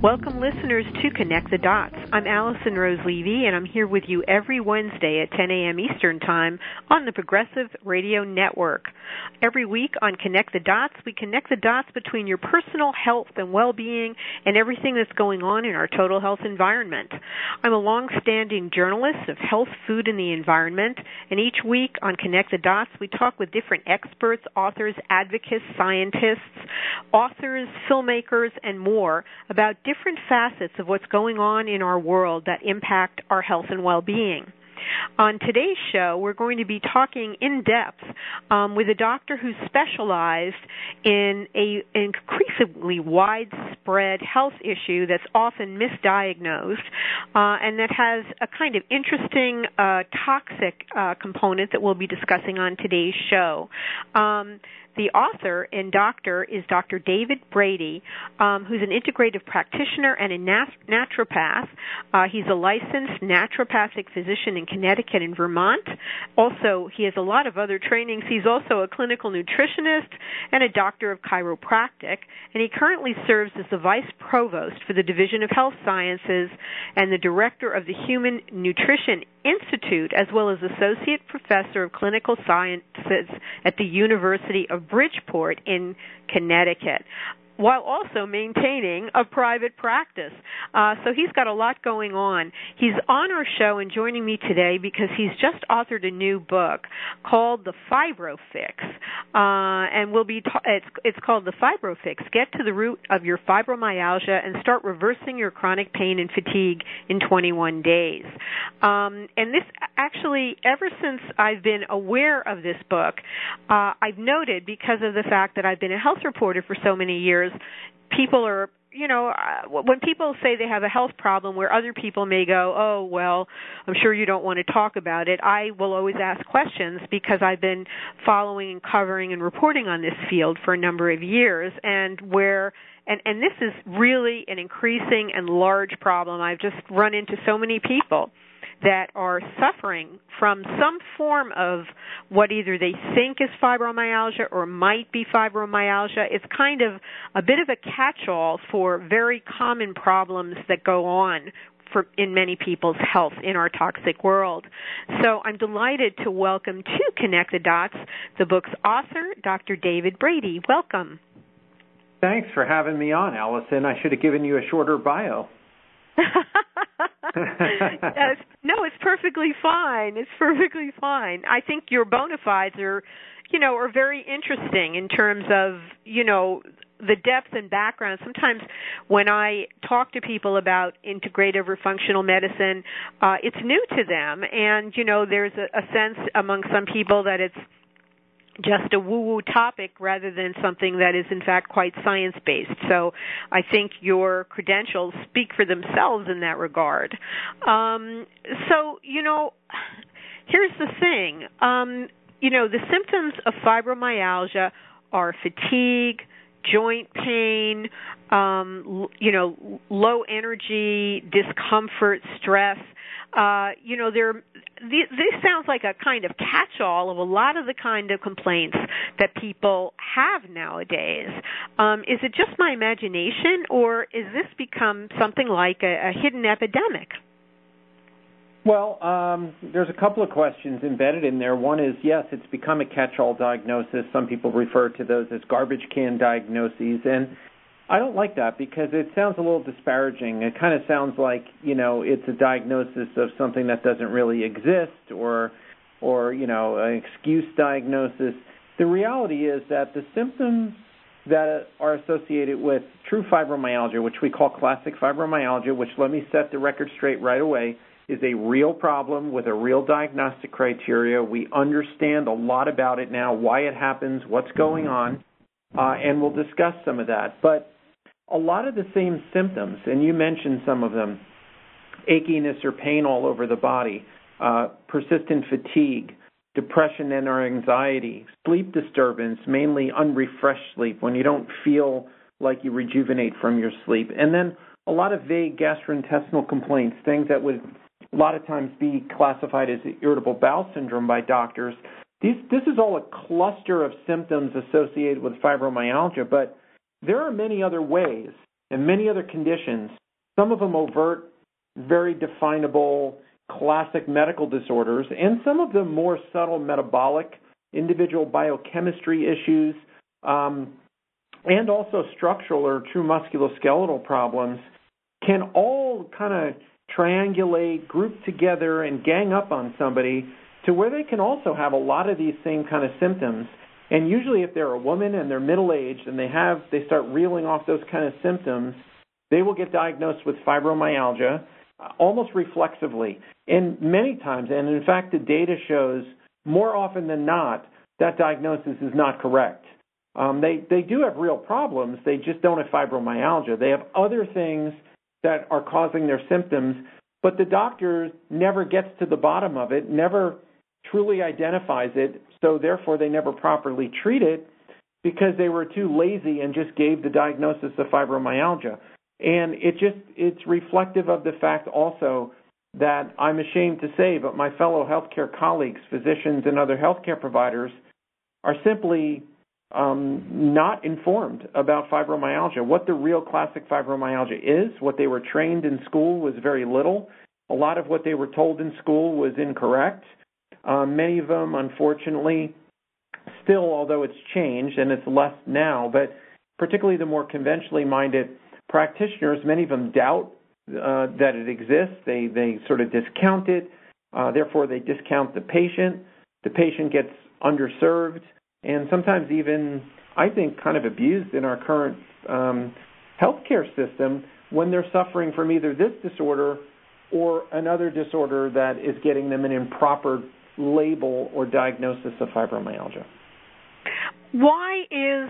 Welcome, listeners, to Connect the Dots. I'm Allison Rose Levy, and I'm here with you every Wednesday at 10 a.m. Eastern Time on the Progressive Radio Network. Every week on Connect the Dots, we connect the dots between your personal health and well-being and everything that's going on in our total health environment. I'm a long-standing journalist of health, food, and the environment, and each week on Connect the Dots, we talk with different experts, authors, advocates, scientists, authors, filmmakers, and more about different facets of what's going on in our world that impact our health and well-being. On today's show, we're going to be talking in depth with a doctor who's specialized in an increasingly widespread health issue that's often misdiagnosed and that has a kind of interesting toxic component that we'll be discussing on today's show. The author and doctor is Dr. David Brady, who's an integrative practitioner and a naturopath. He's a licensed naturopathic physician in Connecticut and Vermont. Also, he has a lot of other trainings. He's also a clinical nutritionist and a doctor of chiropractic, and he currently serves as the vice provost for the Division of Health Sciences and the director of the Human Nutrition Institute, as well as associate professor of clinical sciences at the University of Bridgeport in Connecticut, while also maintaining a private practice. So he's got a lot going on. He's on our show and joining me today because he's just authored a new book called The Fibro Fix, and it's called The Fibro Fix: Get to the Root of Your Fibromyalgia and Start Reversing Your Chronic Pain and Fatigue in 21 Days. And this actually, ever since I've been aware of this book, I've noted, because of the fact that I've been a health reporter for so many years, people are, when people say they have a health problem where other people may go, oh, well, I'm sure you don't want to talk about it, I will always ask questions because I've been following and covering and reporting on this field for a number of years, and this is really an increasing and large problem. I've just run into so many people that are suffering from some form of what either they think is fibromyalgia or might be fibromyalgia. It's kind of a bit of a catch-all for very common problems that go on in many people's health in our toxic world. So I'm delighted to welcome to Connect the Dots the book's author, Dr. David Brady. Welcome. Thanks for having me on, Allison. I should have given you a shorter bio. No, it's perfectly fine. It's perfectly fine. I think your bona fides are very interesting in terms of, the depth and background. Sometimes when I talk to people about integrative or functional medicine, it's new to them. And, there's a sense among some people that it's just a woo-woo topic rather than something that is, in fact, quite science-based. So I think your credentials speak for themselves in that regard. Here's the thing. The symptoms of fibromyalgia are fatigue, joint pain, low energy, discomfort, stress. This sounds like a kind of catch-all of a lot of the kind of complaints that people have nowadays. Is it just my imagination, or is this become something like a hidden epidemic? Well, there's a couple of questions embedded in there. One is, yes, it's become a catch-all diagnosis. Some people refer to those as garbage can diagnoses, and I don't like that because it sounds a little disparaging. It kind of sounds like, it's a diagnosis of something that doesn't really exist or an excuse diagnosis. The reality is that the symptoms that are associated with true fibromyalgia, which we call classic fibromyalgia, which, let me set the record straight right away, is a real problem with a real diagnostic criteria. We understand a lot about it now, why it happens, what's going on, and we'll discuss some of that. But a lot of the same symptoms, and you mentioned some of them, achiness or pain all over the body, persistent fatigue, depression and or anxiety, sleep disturbance, mainly unrefreshed sleep, when you don't feel like you rejuvenate from your sleep, and then a lot of vague gastrointestinal complaints, things that would a lot of times be classified as irritable bowel syndrome by doctors. This is all a cluster of symptoms associated with fibromyalgia, but there are many other ways and many other conditions, some of them overt, very definable, classic medical disorders, and some of them more subtle metabolic, individual biochemistry issues, and also structural or true musculoskeletal problems, can all kind of triangulate, group together, and gang up on somebody to where they can also have a lot of these same kind of symptoms. And usually if they're a woman and they're middle-aged and they start reeling off those kind of symptoms, they will get diagnosed with fibromyalgia almost reflexively. And many times, and in fact the data shows more often than not, that diagnosis is not correct. They do have real problems. They just don't have fibromyalgia. They have other things that are causing their symptoms, but the doctor never gets to the bottom of it, never truly identifies it, so therefore they never properly treat it because they were too lazy and just gave the diagnosis of fibromyalgia. And it's reflective of the fact also that I'm ashamed to say, but my fellow healthcare colleagues, physicians and other healthcare providers are simply not informed about fibromyalgia. What the real classic fibromyalgia is, what they were trained in school was very little. A lot of what they were told in school was incorrect. Many of them, unfortunately, still, although it's changed and it's less now, but particularly the more conventionally minded practitioners, many of them doubt that it exists. They sort of discount it. Therefore, they discount the patient. The patient gets underserved and sometimes even, I think, kind of abused in our current healthcare system when they're suffering from either this disorder or another disorder that is getting them an improper label or diagnosis of fibromyalgia. Why is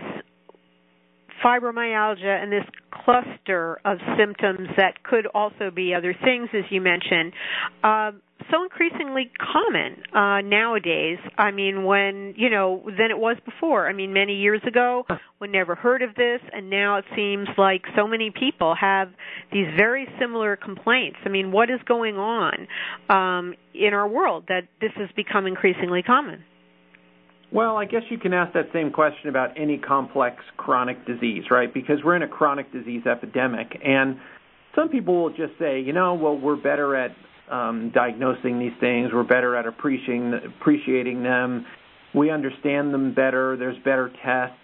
fibromyalgia and this cluster of symptoms that could also be other things, as you mentioned, so increasingly common nowadays? I mean, than it was before. I mean, many years ago, we never heard of this, and now it seems like so many people have these very similar complaints. I mean, what is going on in our world that this has become increasingly common? Well, I guess you can ask that same question about any complex chronic disease, right? Because we're in a chronic disease epidemic. And some people will just say, well, we're better at diagnosing these things. We're better at appreciating them. We understand them better. There's better tests.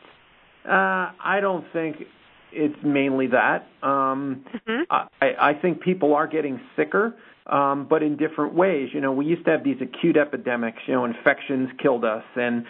I don't think it's mainly that. I think people are getting sicker, but in different ways. We used to have these acute epidemics. Infections killed us, and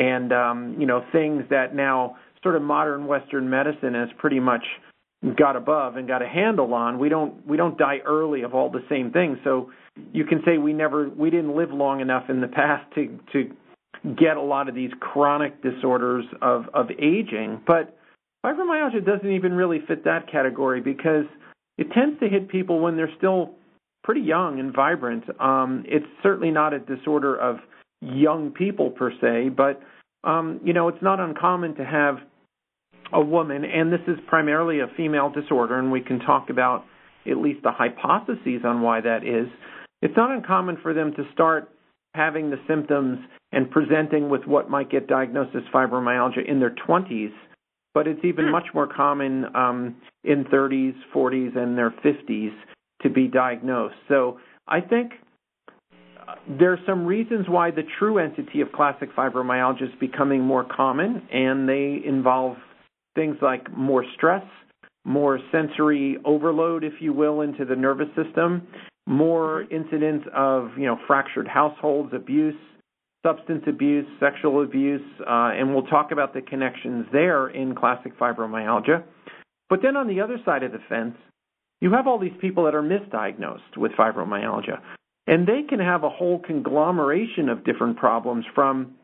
things that now sort of modern Western medicine has pretty much got above and got a handle on. We don't die early of all the same things. So you can say we didn't live long enough in the past to get a lot of these chronic disorders of aging. But fibromyalgia doesn't even really fit that category because it tends to hit people when they're still pretty young and vibrant. It's certainly not a disorder of young people per se, but it's not uncommon to have a woman, and this is primarily a female disorder, and we can talk about at least the hypotheses on why that is. It's not uncommon for them to start having the symptoms and presenting with what might get diagnosed as fibromyalgia in their 20s, but it's even much more common in 30s, 40s, and their 50s to be diagnosed. So I think there are some reasons why the true entity of classic fibromyalgia is becoming more common, and they involve things like more stress, more sensory overload, if you will, into the nervous system, more incidents of, fractured households, abuse, substance abuse, sexual abuse, and we'll talk about the connections there in classic fibromyalgia. But then on the other side of the fence, you have all these people that are misdiagnosed with fibromyalgia, and they can have a whole conglomeration of different problems from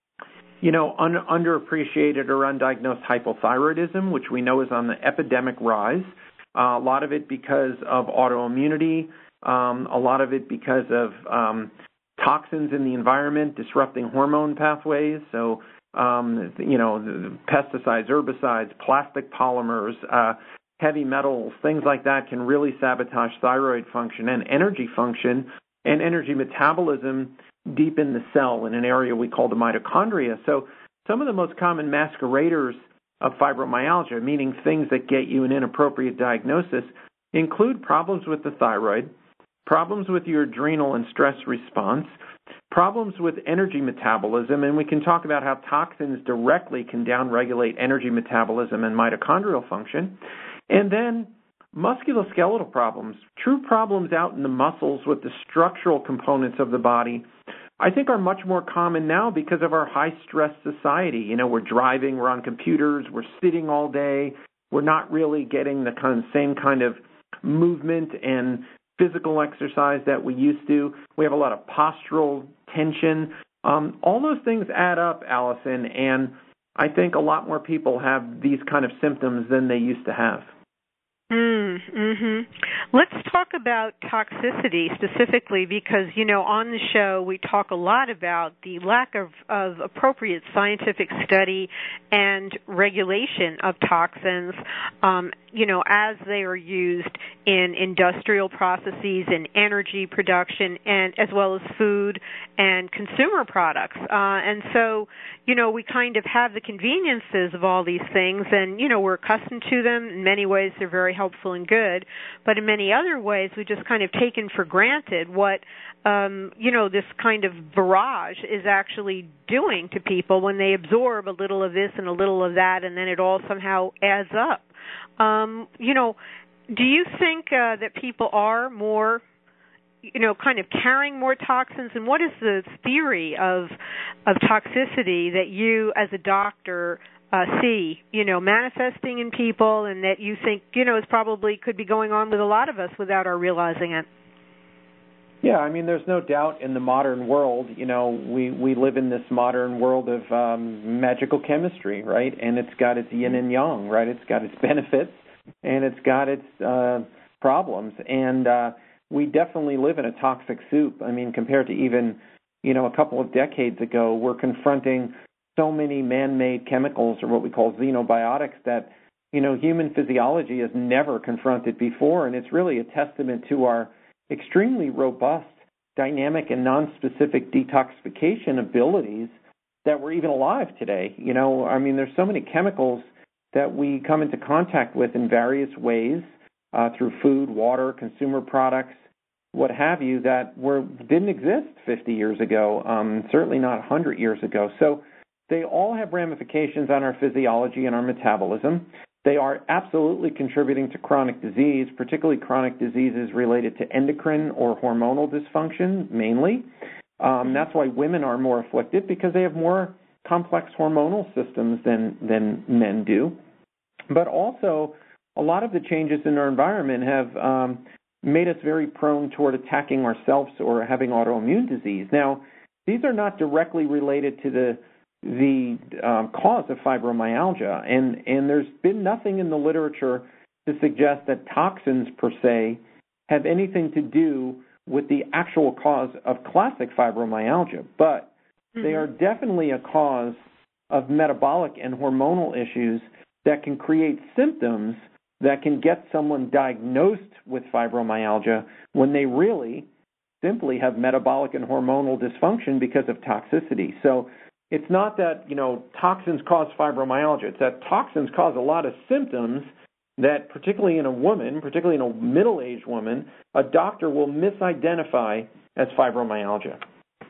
underappreciated or undiagnosed hypothyroidism, which we know is on the epidemic rise. A lot of it because of autoimmunity, a lot of it because of toxins in the environment disrupting hormone pathways. So, pesticides, herbicides, plastic polymers, heavy metals, things like that can really sabotage thyroid function and energy metabolism deep in the cell in an area we call the mitochondria. So some of the most common masqueraders of fibromyalgia, meaning things that get you an inappropriate diagnosis, include problems with the thyroid, problems with your adrenal and stress response, problems with energy metabolism, and we can talk about how toxins directly can downregulate energy metabolism and mitochondrial function, and then musculoskeletal problems, true problems out in the muscles with the structural components of the body, I think are much more common now because of our high-stress society. You know, we're driving, we're on computers, we're sitting all day, we're not really getting the same kind of movement and physical exercise that we used to. We have a lot of postural tension. All those things add up, Allison, and I think a lot more people have these kind of symptoms than they used to have. Let's talk about toxicity specifically because, you know, on the show we talk a lot about the lack of appropriate scientific study and regulation of toxins, you know, as they are used in industrial processes and energy production and as well as food and consumer products. And so, you know, we kind of have the conveniences of all these things and, you know, we're accustomed to them. In many ways they're very helpful and good, but in many other ways we just kind of taken for granted what you know, this kind of barrage is actually doing to people when they absorb a little of this and a little of that, and then it all somehow adds up. You know, do you think that people are more, you know, kind of carrying more toxins, and what is the theory of toxicity that you as a doctor see, you know, manifesting in people and that you think, you know, is probably could be going on with a lot of us without our realizing it? Yeah, I mean, there's no doubt in the modern world, you know, we live in this modern world of magical chemistry, right? And it's got its yin and yang, right? It's got its benefits and it's got its problems. And we definitely live in a toxic soup. I mean, compared to even, you know, a couple of decades ago, we're confronting so many man-made chemicals, or what we call xenobiotics, that, you know, human physiology has never confronted before. And it's really a testament to our extremely robust, dynamic, and non-specific detoxification abilities that we're even alive today. You know, I mean, there's so many chemicals that we come into contact with in various ways through food, water, consumer products, what have you, that didn't exist 50 years ago, certainly not 100 years ago. So they all have ramifications on our physiology and our metabolism. They are absolutely contributing to chronic disease, particularly chronic diseases related to endocrine or hormonal dysfunction, mainly. That's why women are more afflicted, because they have more complex hormonal systems than men do. But also, a lot of the changes in our environment have made us very prone toward attacking ourselves or having autoimmune disease. Now, these are not directly related to the cause of fibromyalgia, and there's been nothing in the literature to suggest that toxins per se have anything to do with the actual cause of classic fibromyalgia, but they are definitely a cause of metabolic and hormonal issues that can create symptoms that can get someone diagnosed with fibromyalgia when they really simply have metabolic and hormonal dysfunction because of toxicity. So it's not that, you know, toxins cause fibromyalgia. It's that toxins cause a lot of symptoms that, particularly in a woman, particularly in a middle-aged woman, a doctor will misidentify as fibromyalgia.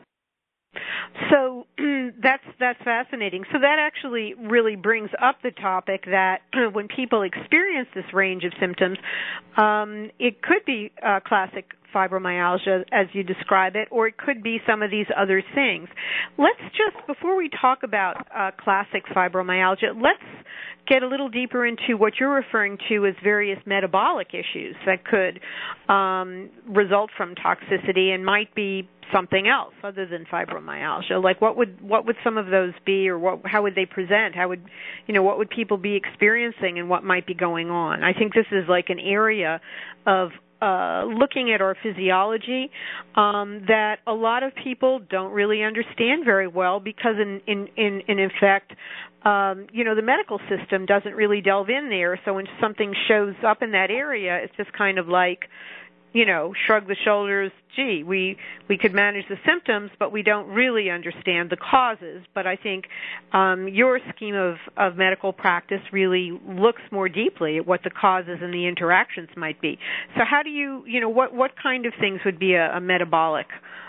So that's fascinating. So that actually really brings up the topic that when people experience this range of symptoms, it could be classic fibromyalgia as you describe it, or it could be some of these other things. Let's just, before we talk about classic fibromyalgia, let's get a little deeper into what you're referring to as various metabolic issues that could result from toxicity and might be something else other than fibromyalgia. Like what would some of those be, or how would they present? How would, you know, what would people be experiencing and what might be going on? I think this is like an area of looking at our physiology that a lot of people don't really understand very well, because in fact, you know, the medical system doesn't really delve in there. So when something shows up in that area, it's just kind of like, shrug the shoulders. Gee, we could manage the symptoms, but we don't really understand the causes. But I think your scheme of medical practice really looks more deeply at what the causes and the interactions might be. So how do you, what kind of things would be a metabolic,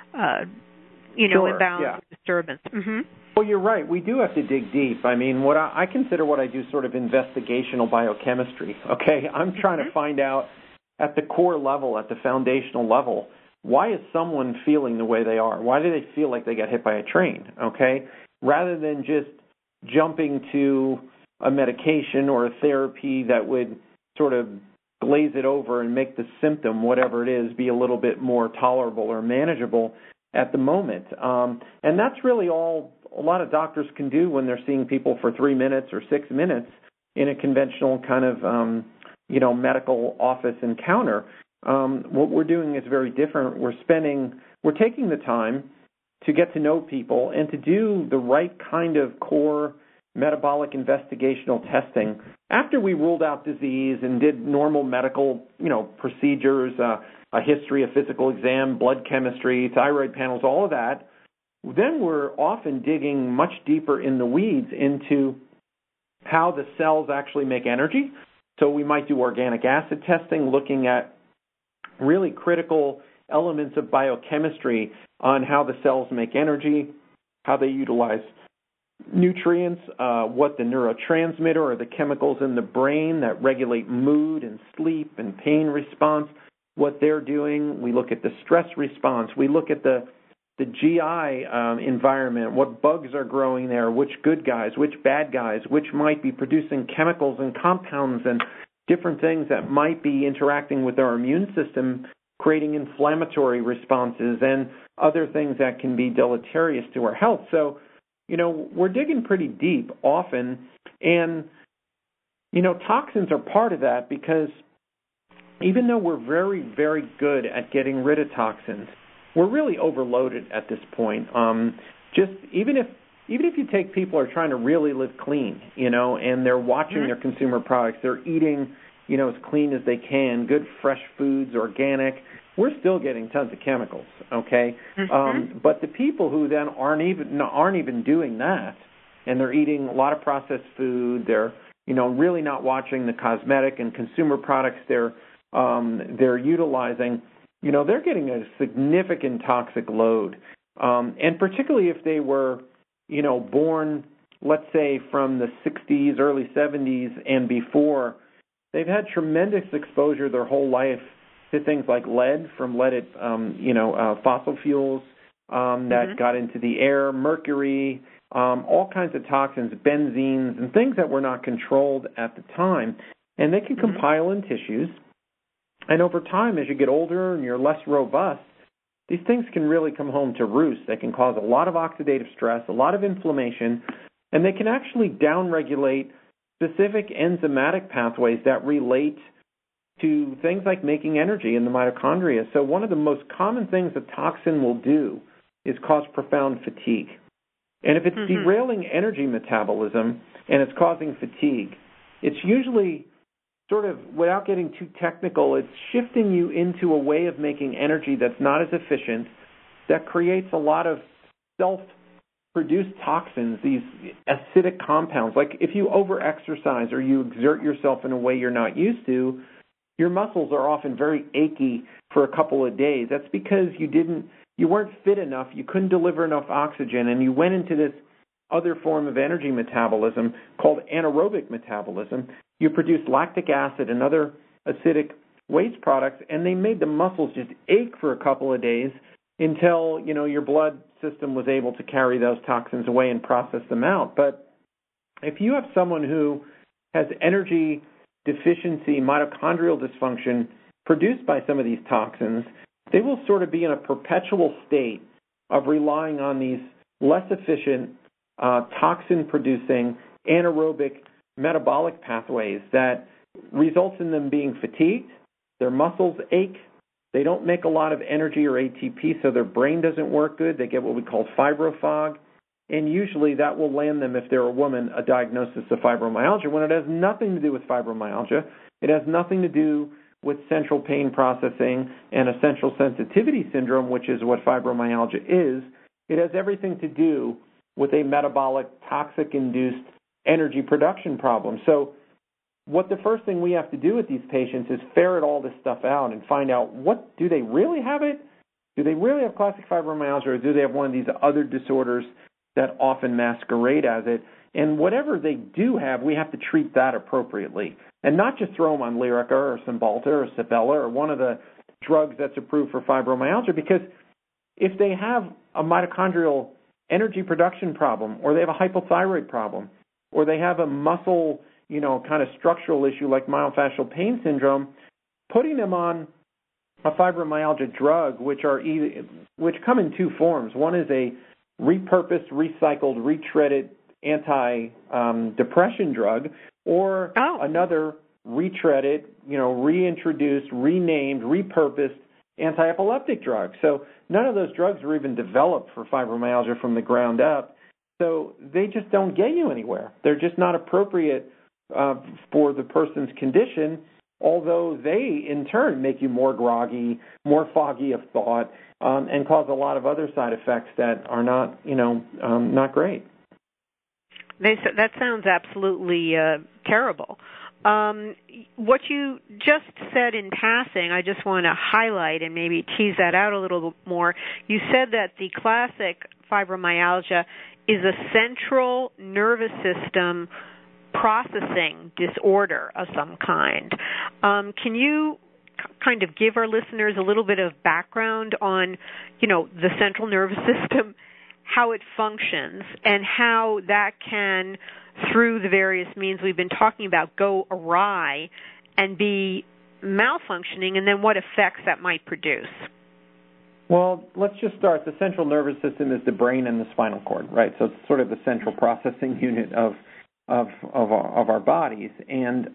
Sure, imbalance or disturbance? Mm-hmm. Well, you're right. We do have to dig deep. I mean, what I consider what I do sort of investigational biochemistry, okay? I'm trying to find out at the core level, at the foundational level, why is someone feeling the way they are? Why do they feel like they got hit by a train, okay? Rather than just jumping to a medication or a therapy that would sort of glaze it over and make the symptom, whatever it is, be a little bit more tolerable or manageable at the moment. And that's really all a lot of doctors can do when they're seeing people for 3 minutes or 6 minutes in a conventional kind of, medical office encounter. What we're doing is very different. We're taking the time to get to know people and to do the right kind of core metabolic investigational testing. After we ruled out disease and did normal medical, procedures, a history, a physical exam, blood chemistry, thyroid panels, all of that, then we're often digging much deeper in the weeds into how the cells actually make energy. So we might do organic acid testing, looking at really critical elements of biochemistry on how the cells make energy, how they utilize nutrients, what the neurotransmitter or the chemicals in the brain that regulate mood and sleep and pain response, what they're doing. We look at the stress response. We look at the GI environment, what bugs are growing there, which good guys, which bad guys, which might be producing chemicals and compounds and different things that might be interacting with our immune system, creating inflammatory responses and other things that can be deleterious to our health. So, we're digging pretty deep often, and, toxins are part of that because even though we're very, very good at getting rid of toxins, we're really overloaded at this point. Just even if you take people who are trying to really live clean, and they're watching their consumer products, they're eating, as clean as they can, good fresh foods, organic, we're still getting tons of chemicals, okay? But the people who then aren't even doing that, and they're eating a lot of processed food, they're really not watching the cosmetic and consumer products they're utilizing, they're getting a significant toxic load. And particularly if they were, born, let's say, from the 60s, early 70s and before, they've had tremendous exposure their whole life to things like lead from leaded, fossil fuels that got into the air, mercury, all kinds of toxins, benzenes, and things that were not controlled at the time. And they can compile in tissues. And over time, as you get older and you're less robust, these things can really come home to roost. They can cause a lot of oxidative stress, a lot of inflammation, and they can actually downregulate specific enzymatic pathways that relate to things like making energy in the mitochondria. So one of the most common things a toxin will do is cause profound fatigue. And if it's derailing energy metabolism and it's causing fatigue, it's usually sort of, without getting too technical, it's shifting you into a way of making energy that's not as efficient, that creates a lot of self-produced toxins, these acidic compounds. Like if you over-exercise or you exert yourself in a way you're not used to, your muscles are often very achy for a couple of days. That's because you weren't fit enough, you couldn't deliver enough oxygen, and you went into this other form of energy metabolism called anaerobic metabolism. You produced lactic acid and other acidic waste products, and they made the muscles just ache for a couple of days until, your blood system was able to carry those toxins away and process them out. But if you have someone who has energy deficiency, mitochondrial dysfunction produced by some of these toxins, they will sort of be in a perpetual state of relying on these less efficient, toxin-producing, anaerobic metabolic pathways that results in them being fatigued, their muscles ache, they don't make a lot of energy or ATP, so their brain doesn't work good. They get what we call fibrofog, and usually that will land them, if they're a woman, a diagnosis of fibromyalgia, when it has nothing to do with fibromyalgia. It has nothing to do with central pain processing and essential sensitivity syndrome, which is what fibromyalgia is, it has everything to do with a metabolic, toxic-induced energy production problem. So what the first thing we have to do with these patients is ferret all this stuff out and find out, what do they really have it? Do they really have classic fibromyalgia, or do they have one of these other disorders that often masquerade as it? And whatever they do have, we have to treat that appropriately, and not just throw them on Lyrica or Cymbalta or Cibella or one of the drugs that's approved for fibromyalgia, because if they have a mitochondrial energy production problem, or they have a hypothyroid problem, or they have a muscle, kind of structural issue like myofascial pain syndrome, putting them on a fibromyalgia drug, which come in two forms. One is a repurposed, recycled, retreaded anti-depression drug, or another retreaded, reintroduced, renamed, repurposed anti-epileptic drug. So none of those drugs were even developed for fibromyalgia from the ground up. So they just don't get you anywhere. They're just not appropriate for the person's condition, although they, in turn, make you more groggy, more foggy of thought, and cause a lot of other side effects that are not, not great. That sounds absolutely terrible. What you just said in passing, I just want to highlight and maybe tease that out a little more. You said that the classic fibromyalgia is a central nervous system processing disorder of some kind. Can you kind of give our listeners a little bit of background on, the central nervous system, how it functions, and how that can, through the various means we've been talking about, go awry and be malfunctioning, and then what effects that might produce? Well, let's just start. The central nervous system is the brain and the spinal cord, right? So it's sort of the central processing unit of our bodies. And,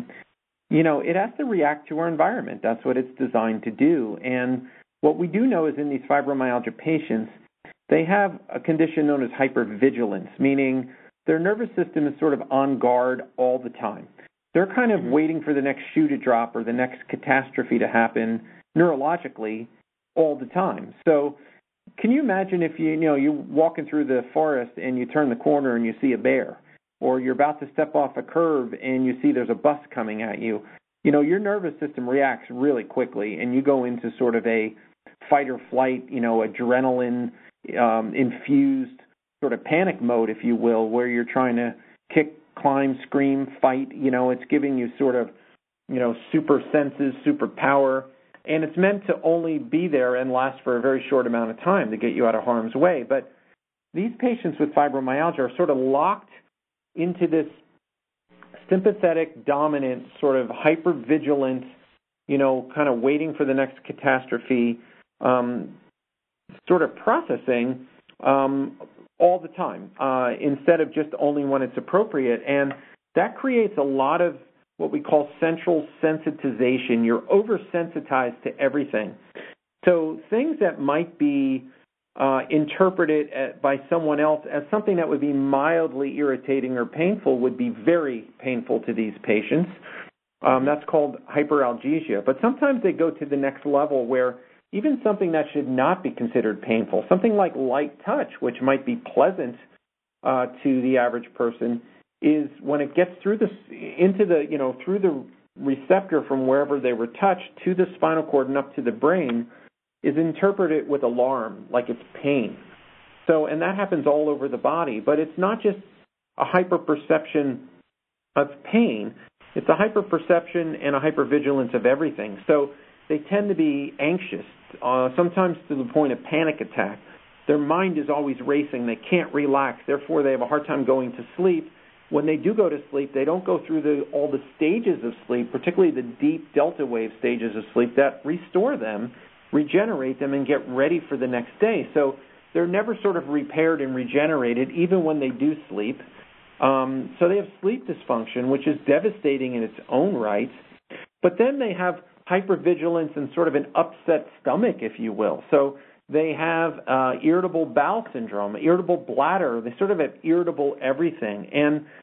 it has to react to our environment. That's what it's designed to do. And what we do know is in these fibromyalgia patients, they have a condition known as hypervigilance, meaning their nervous system is sort of on guard all the time. They're kind of waiting for the next shoe to drop or the next catastrophe to happen neurologically all the time. So can you imagine if you're walking through the forest and you turn the corner and you see a bear, or you're about to step off a curb and you see there's a bus coming at you? Your nervous system reacts really quickly, and you go into sort of a fight or flight, adrenaline infused sort of panic mode, if you will, where you're trying to kick, climb, scream, fight. It's giving you sort of, super senses, super power, and it's meant to only be there and last for a very short amount of time to get you out of harm's way. But these patients with fibromyalgia are sort of locked into this sympathetic, dominant, sort of hypervigilant, kind of waiting for the next catastrophe, sort of processing all the time, instead of just only when it's appropriate. And that creates a lot of what we call central sensitization. You're oversensitized to everything. So things that might be interpreted by someone else as something that would be mildly irritating or painful would be very painful to these patients. That's called hyperalgesia. But sometimes they go to the next level where even something that should not be considered painful, something like light touch, which might be pleasant to the average person, is when it gets through through the receptor from wherever they were touched to the spinal cord and up to the brain, is interpreted with alarm, like it's pain. So, and that happens all over the body. But it's not just a hyperperception of pain. It's a hyperperception and a hypervigilance of everything. So they tend to be anxious, sometimes to the point of panic attack. Their mind is always racing. They can't relax. Therefore, they have a hard time going to sleep. When they do go to sleep, they don't go through all the stages of sleep, particularly the deep delta wave stages of sleep that restore them, regenerate them, and get ready for the next day. So they're never sort of repaired and regenerated, even when they do sleep. So they have sleep dysfunction, which is devastating in its own right. But then they have hypervigilance and sort of an upset stomach, if you will. So they have irritable bowel syndrome, irritable bladder. They sort of have irritable everything. And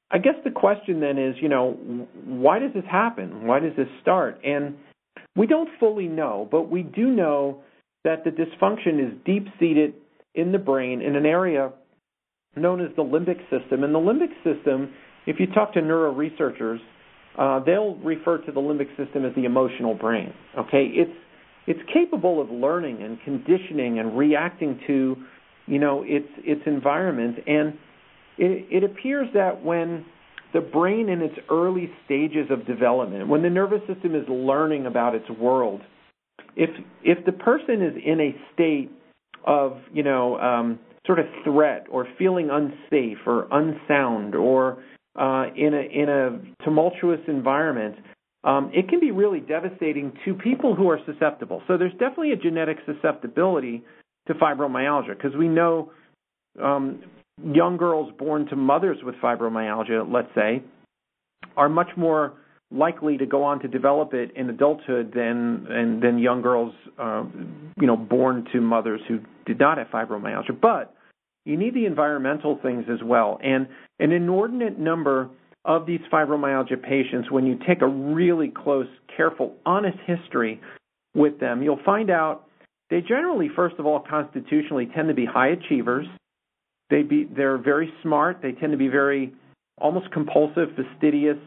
I guess the question then is, why does this happen? Why does this start? And we don't fully know, but we do know that the dysfunction is deep-seated in the brain in an area known as the limbic system. And the limbic system, if you talk to neuro researchers, they'll refer to the limbic system as the emotional brain. Okay, it's capable of learning and conditioning and reacting to, its environment. And it appears that when the brain in its early stages of development, when the nervous system is learning about its world, if the person is in a state of, sort of threat or feeling unsafe or unsound or in a tumultuous environment, it can be really devastating to people who are susceptible. So there's definitely a genetic susceptibility to fibromyalgia because we know young girls born to mothers with fibromyalgia, let's say, are much more likely to go on to develop it in adulthood than young girls, born to mothers who did not have fibromyalgia. But you need the environmental things as well. And an inordinate number of these fibromyalgia patients, when you take a really close, careful, honest history with them, you'll find out they generally, first of all, constitutionally tend to be high achievers. They're very smart. They tend to be very almost compulsive, fastidious,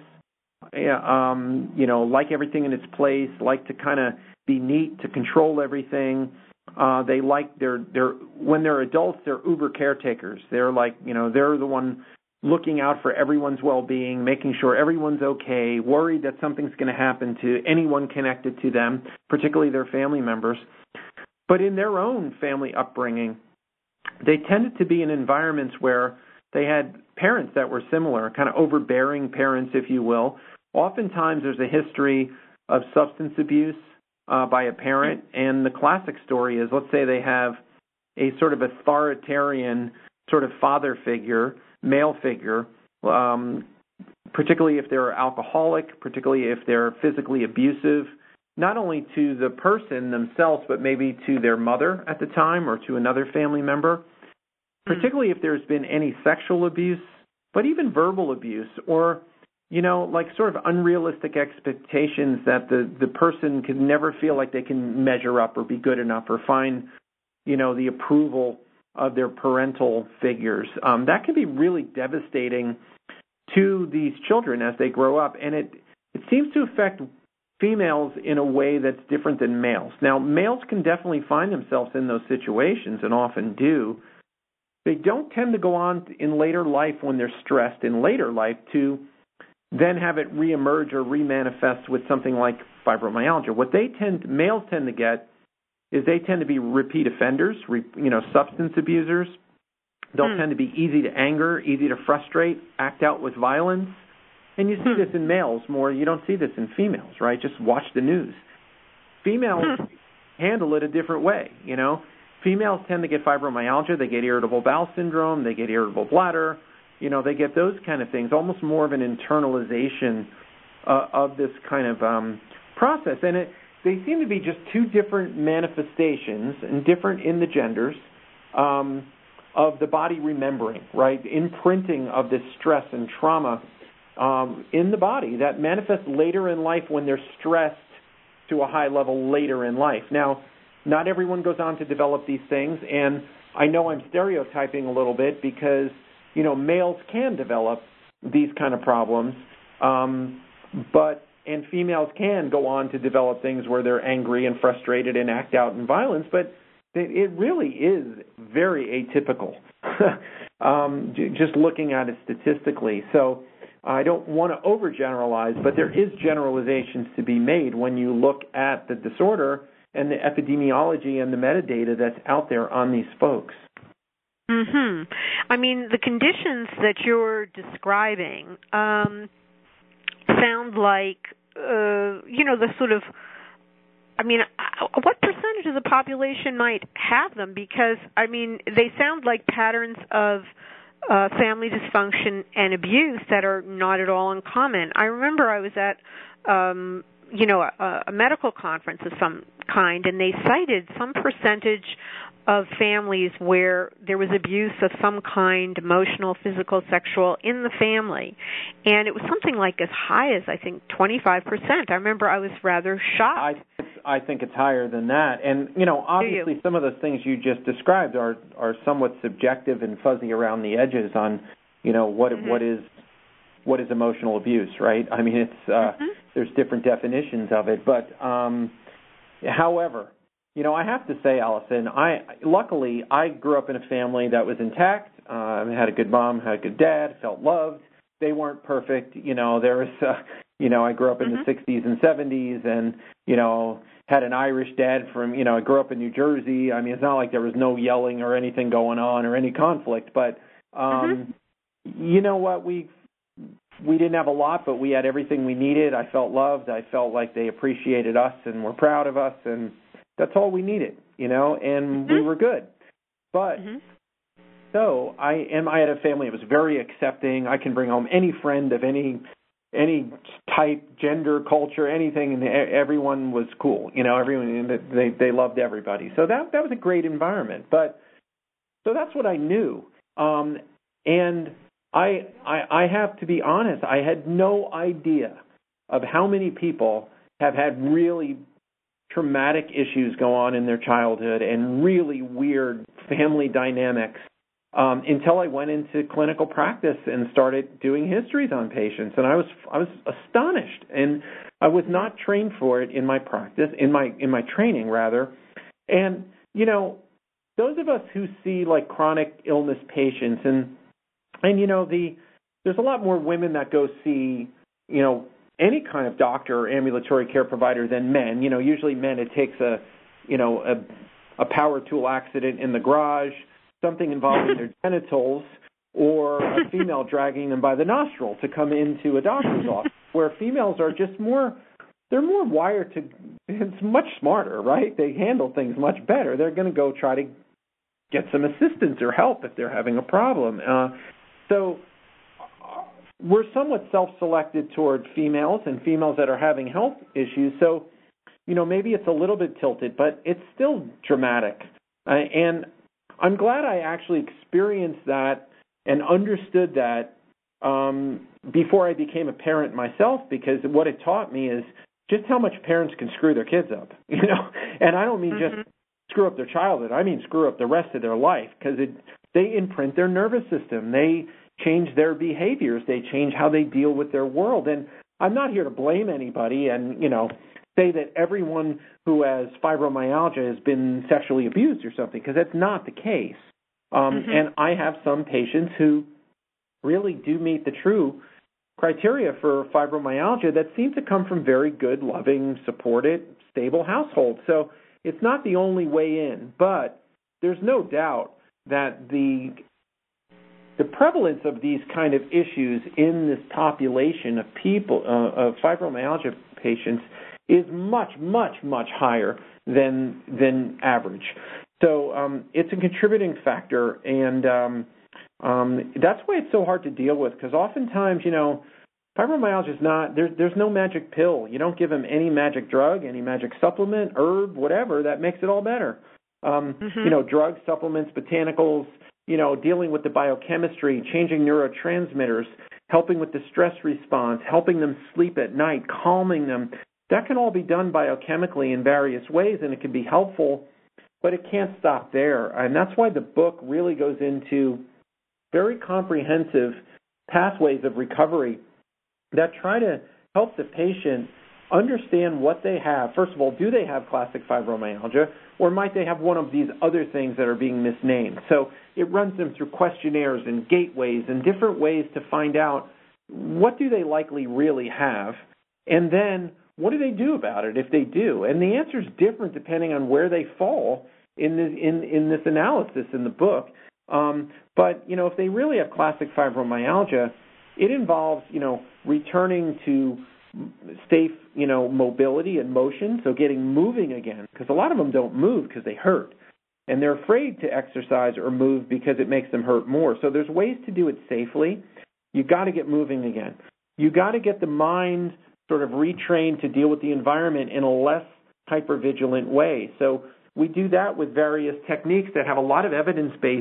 like everything in its place, like to kind of be neat, to control everything. They like when they're adults, they're uber caretakers. They're like, they're the one looking out for everyone's well-being, making sure everyone's okay, worried that something's going to happen to anyone connected to them, particularly their family members. But in their own family upbringing, they tended to be in environments where they had parents that were similar, kind of overbearing parents, if you will. Oftentimes there's a history of substance abuse by a parent, and the classic story is, let's say they have a sort of authoritarian sort of father figure, male figure, particularly if they're alcoholic, particularly if they're physically abusive, not only to the person themselves, but maybe to their mother at the time or to another family member, particularly if there's been any sexual abuse, but even verbal abuse or, like sort of unrealistic expectations that the person can never feel like they can measure up or be good enough or find, the approval of their parental figures. That can be really devastating to these children as they grow up, and it seems to affect females in a way that's different than males. Now, males can definitely find themselves in those situations and often do. They don't tend to go on in later life when they're stressed in later life to then have it reemerge or remanifest with something like fibromyalgia. What males tend to get is they tend to be repeat offenders, substance abusers. They'll tend to be easy to anger, easy to frustrate, act out with violence. And you see this in males more. You don't see this in females, right? Just watch the news. Females handle it a different way, Females tend to get fibromyalgia. They get irritable bowel syndrome. They get irritable bladder. They get those kind of things, almost more of an internalization of this kind of process. And they seem to be just two different manifestations and different in the genders of the body remembering, right? Imprinting of this stress and trauma in the body that manifests later in life when they're stressed to a high level later in life. Now, not everyone goes on to develop these things, and I know I'm stereotyping a little bit because, males can develop these kind of problems, and females can go on to develop things where they're angry and frustrated and act out in violence, but it really is very atypical, just looking at it statistically. So I don't want to overgeneralize, but there is generalizations to be made when you look at the disorder and the epidemiology and the metadata that's out there on these folks. I mean, the conditions that you're describing sound like, the sort of, what percentage of the population might have them? Because, they sound like patterns of family dysfunction and abuse that are not at all uncommon. I remember I was at, a medical conference of some kind, and they cited some percentage of families where there was abuse of some kind, emotional, physical, sexual, in the family. And it was something like as high as, I think, 25%. I remember I was rather shocked. I think it's higher than that. And, obviously some of those things you just described are somewhat subjective and fuzzy around the edges on, what is emotional abuse, right? I mean, it's there's different definitions of it. But, however, I have to say, Allison, luckily I grew up in a family that was intact. I had a good mom, had a good dad, felt loved. They weren't perfect. There was, I grew up in the 60s and 70s and, had an Irish dad from, I grew up in New Jersey. I mean, it's not like there was no yelling or anything going on or any conflict. But, you know what, we didn't have a lot, but we had everything we needed. I felt loved. I felt like they appreciated us and were proud of us, and that's all we needed, and we were good. But so I had a family that was very accepting. I can bring home any friend of any type, gender, culture, anything, and everyone was cool. Everyone, they loved everybody. So that was a great environment. But so that's what I knew. And I have to be honest, I had no idea of how many people have had really traumatic issues go on in their childhood and really weird family dynamics until I went into clinical practice and started doing histories on patients. And I was astonished, and I was not trained for it in my practice, in my training rather. And those of us who see like chronic illness patients, and there's a lot more women that go see any kind of doctor or ambulatory care provider than men. Usually men, it takes a power tool accident in the garage, something involving their genitals, or a female dragging them by the nostril to come into a doctor's office, where females are just they're more wired to, it's much smarter, right? They handle things much better. They're going to go try to get some assistance or help if they're having a problem. So we're somewhat self-selected toward females and females that are having health issues. So, maybe it's a little bit tilted, but it's still dramatic. And I'm glad I actually experienced that and understood that before I became a parent myself, because what it taught me is just how much parents can screw their kids up, And I don't mean just screw up their childhood. I mean screw up the rest of their life, because they imprint their nervous system. They change their behaviors. They change how they deal with their world. And I'm not here to blame anybody and, say that everyone who has fibromyalgia has been sexually abused or something, because that's not the case. And I have some patients who really do meet the true criteria for fibromyalgia that seem to come from very good, loving, supported, stable households. So it's not the only way in, but there's no doubt that the prevalence of these kind of issues in this population of people, of fibromyalgia patients, is much, much, much higher than average. So it's a contributing factor, and that's why it's so hard to deal with, because oftentimes, fibromyalgia is not, there's no magic pill. You don't give them any magic drug, any magic supplement, herb, whatever, that makes it all better. Drugs, supplements, botanicals, dealing with the biochemistry, changing neurotransmitters, helping with the stress response, helping them sleep at night, calming them. That can all be done biochemically in various ways, and it can be helpful, but it can't stop there. And that's why the book really goes into very comprehensive pathways of recovery that try to help the patient understand what they have. First of all, do they have classic fibromyalgia, or might they have one of these other things that are being misnamed? So it runs them through questionnaires and gateways and different ways to find out what do they likely really have, and then what do they do about it if they do? And the answer is different depending on where they fall in this analysis in the book. But, if they really have classic fibromyalgia, it involves, returning to safe, mobility and motion, so getting moving again, because a lot of them don't move because they hurt, and they're afraid to exercise or move because it makes them hurt more. So there's ways to do it safely. You got to get moving again. You got to get the mind sort of retrained to deal with the environment in a less hypervigilant way. So we do that with various techniques that have a lot of evidence base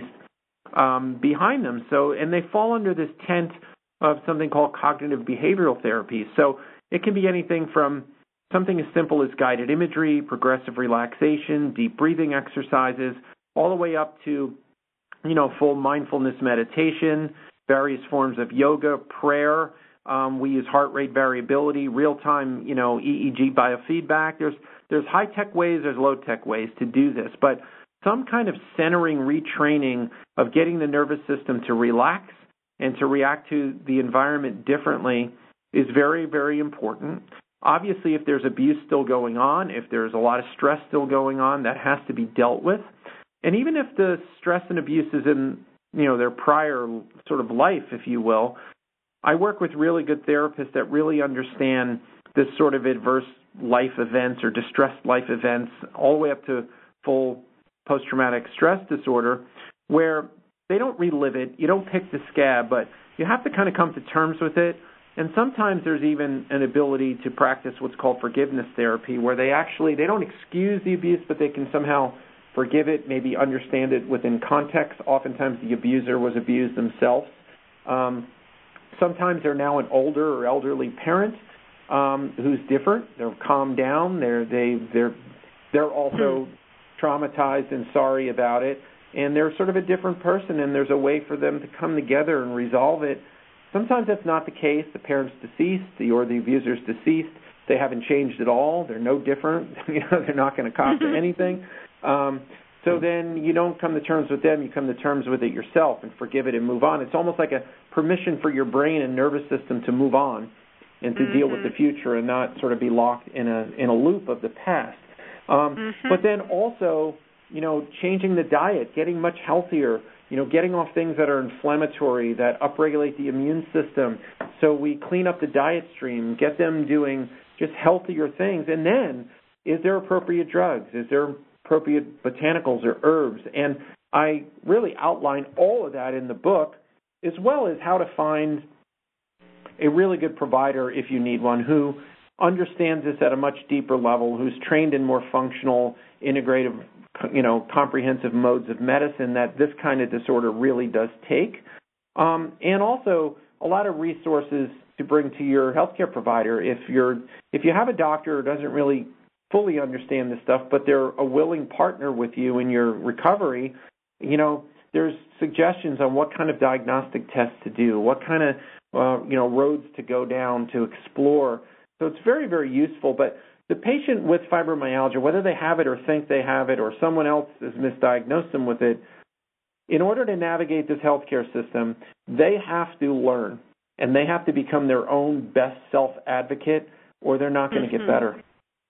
behind them. So, and they fall under this tent of something called cognitive behavioral therapy. So it can be anything from something as simple as guided imagery, progressive relaxation, deep breathing exercises, all the way up to, full mindfulness meditation, various forms of yoga, prayer. We use heart rate variability, real-time, EEG biofeedback. There's high-tech ways, there's low-tech ways to do this, but some kind of centering, retraining of getting the nervous system to relax and to react to the environment differently is very, very important. Obviously, if there's abuse still going on, if there's a lot of stress still going on, that has to be dealt with. And even if the stress and abuse is in, their prior sort of life, if you will, I work with really good therapists that really understand this sort of adverse life events or distressed life events all the way up to full post-traumatic stress disorder, where they don't relive it. You don't pick the scab, but you have to kind of come to terms with it. And sometimes there's even an ability to practice what's called forgiveness therapy, where they don't excuse the abuse, but they can somehow forgive it, maybe understand it within context. Oftentimes the abuser was abused themselves. Sometimes they're now an older or elderly parent who's different. They're calmed down. They're also traumatized and sorry about it, and they're sort of a different person, and there's a way for them to come together and resolve it. Sometimes that's not the case. The parent's deceased, or the abuser's deceased. They haven't changed at all. They're no different. They're not going to cop to anything. So then you don't come to terms with them. You come to terms with it yourself and forgive it and move on. It's almost like a permission for your brain and nervous system to move on and to deal with the future and not sort of be locked in a loop of the past. But then also, changing the diet, getting much healthier, getting off things that are inflammatory, that upregulate the immune system. So we clean up the diet stream, get them doing just healthier things. And then, is there appropriate drugs? Is there appropriate botanicals or herbs? And I really outline all of that in the book, as well as how to find a really good provider, if you need one, who understands this at a much deeper level, who's trained in more functional, integrative, comprehensive modes of medicine that this kind of disorder really does take. And also a lot of resources to bring to your healthcare provider. If you have a doctor who doesn't really fully understand this stuff, but they're a willing partner with you in your recovery, there's suggestions on what kind of diagnostic tests to do, what kind of roads to go down to explore. So it's very, very useful. But the patient with fibromyalgia, whether they have it or think they have it or someone else has misdiagnosed them with it, in order to navigate this healthcare system, they have to learn, and they have to become their own best self-advocate, or they're not going to get better.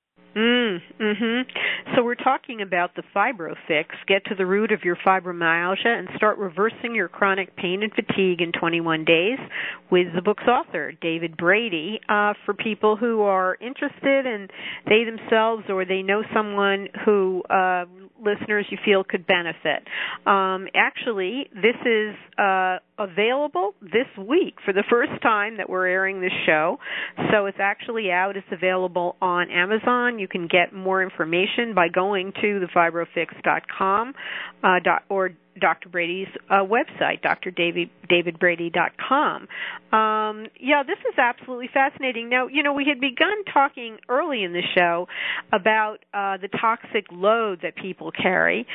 So we're talking about the FibroFix. Get to the root of your fibromyalgia and start reversing your chronic pain and fatigue in 21 days with the book's author, David Brady, for people who are interested and they themselves or they know someone who listeners you feel could benefit. Actually, this is available this week for the first time that we're airing this show. So it's actually out. It's available on Amazon. You can get more information by going to thefibrofix.com or Dr. Brady's website, drdavidbrady.com. This is absolutely fascinating. Now, we had begun talking early in the show about the toxic load that people carry.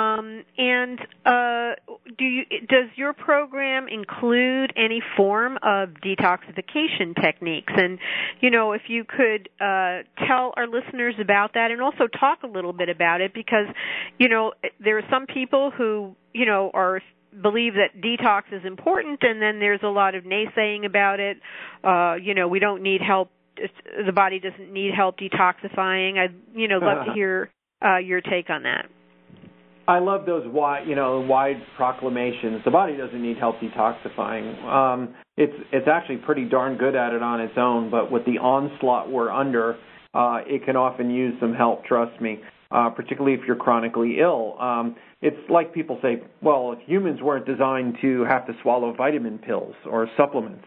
Does your program include any form of detoxification techniques? And, if you could tell our listeners about that and also talk a little bit about it, because, there are some people who believe that detox is important, and then there's a lot of naysaying about it. We don't need help. The body doesn't need help detoxifying. I'd, love to hear your take on that. I love those wide proclamations. The body doesn't need help detoxifying. It's actually pretty darn good at it on its own, but with the onslaught we're under, it can often use some help, trust me, particularly if you're chronically ill. It's like people say, well, humans weren't designed to have to swallow vitamin pills or supplements.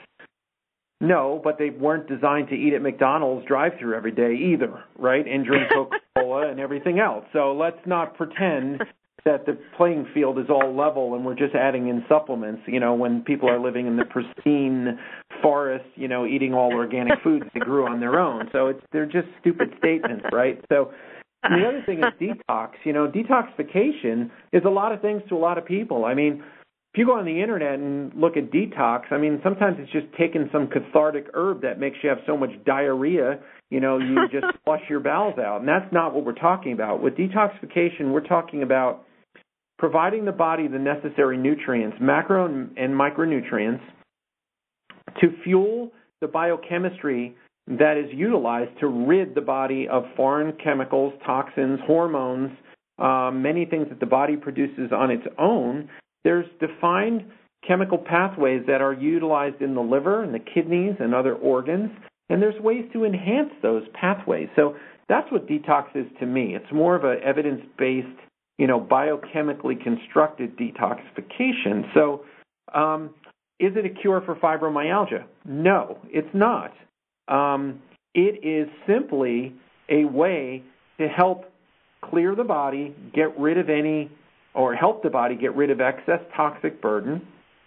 No, but they weren't designed to eat at McDonald's drive-thru every day either, right? And drink Coca-Cola chlorella and everything else. So let's not pretend that the playing field is all level and we're just adding in supplements, when people are living in the pristine forest, eating all organic foods they grew on their own. So they're just stupid statements, right? So the other thing is detox. Detoxification is a lot of things to a lot of people. I mean, if you go on the internet and look at detox, sometimes it's just taking some cathartic herb that makes you have so much diarrhea, you just flush your bowels out. And that's not what we're talking about. With detoxification, we're talking about providing the body the necessary nutrients, macro and micronutrients, to fuel the biochemistry that is utilized to rid the body of foreign chemicals, toxins, hormones, many things that the body produces on its own. There's defined chemical pathways that are utilized in the liver and the kidneys and other organs, and there's ways to enhance those pathways. So that's what detox is to me. It's more of an evidence-based, biochemically constructed detoxification. So is it a cure for fibromyalgia? No, it's not. It is simply a way to help clear the body, get rid of help the body get rid of excess toxic burden,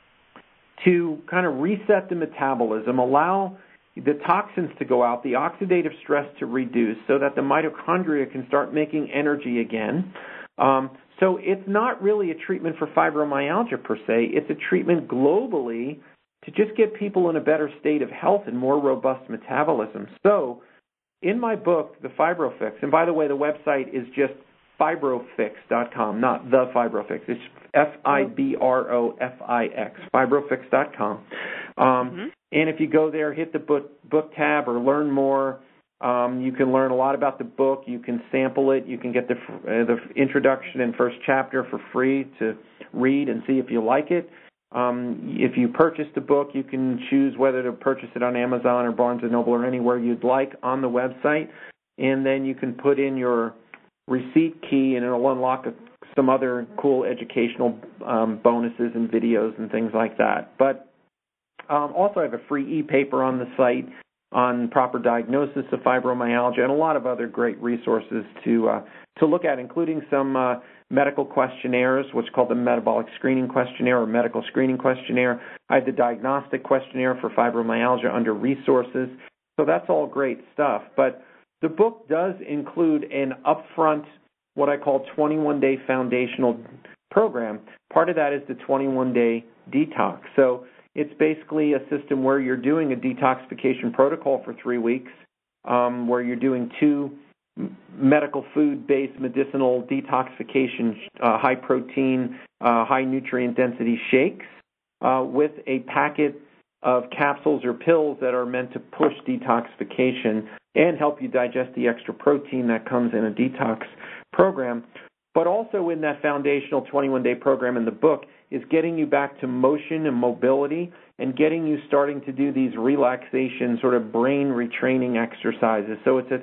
to kind of reset the metabolism, allow the toxins to go out, the oxidative stress to reduce so that the mitochondria can start making energy again. So it's not really a treatment for fibromyalgia per se. It's a treatment globally to just get people in a better state of health and more robust metabolism. So in my book, The Fibrofix, and by the way, the website is just fibrofix.com, not The Fibrofix. It's Fibrofix, fibrofix.com. And if you go there, hit the book tab or learn more, you can learn a lot about the book. You can sample it. You can get the introduction and first chapter for free to read and see if you like it. If you purchase the book, you can choose whether to purchase it on Amazon or Barnes & Noble or anywhere you'd like on the website. And then you can put in your receipt key, and it'll unlock some other cool educational bonuses and videos and things like that. But also I have a free e-paper on the site on proper diagnosis of fibromyalgia and a lot of other great resources to look at, including some medical questionnaires, what's called the metabolic screening questionnaire or medical screening questionnaire. I have the diagnostic questionnaire for fibromyalgia under resources. So that's all great stuff. But the book does include an upfront, what I call 21-day foundational program. Part of that is the 21-day detox. So it's basically a system where you're doing a detoxification protocol for 3 weeks, where you're doing 2 medical food-based medicinal detoxification, high-protein, high-nutrient density shakes with a packet of capsules or pills that are meant to push detoxification and help you digest the extra protein that comes in a detox program. But also in that foundational 21-day program in the book is getting you back to motion and mobility and getting you starting to do these relaxation sort of brain retraining exercises. So it's a